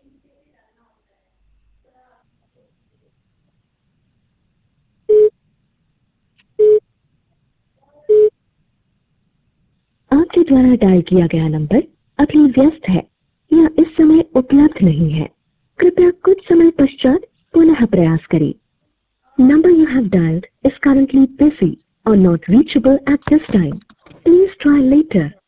आपके द्वारा डायल किया गया नंबर अभी व्यस्त है या इस समय उपलब्ध नहीं है। कृपया कुछ समय पश्चात पुनः प्रयास करें। Number you have dialed is currently busy or not reachable at this time. Please try later.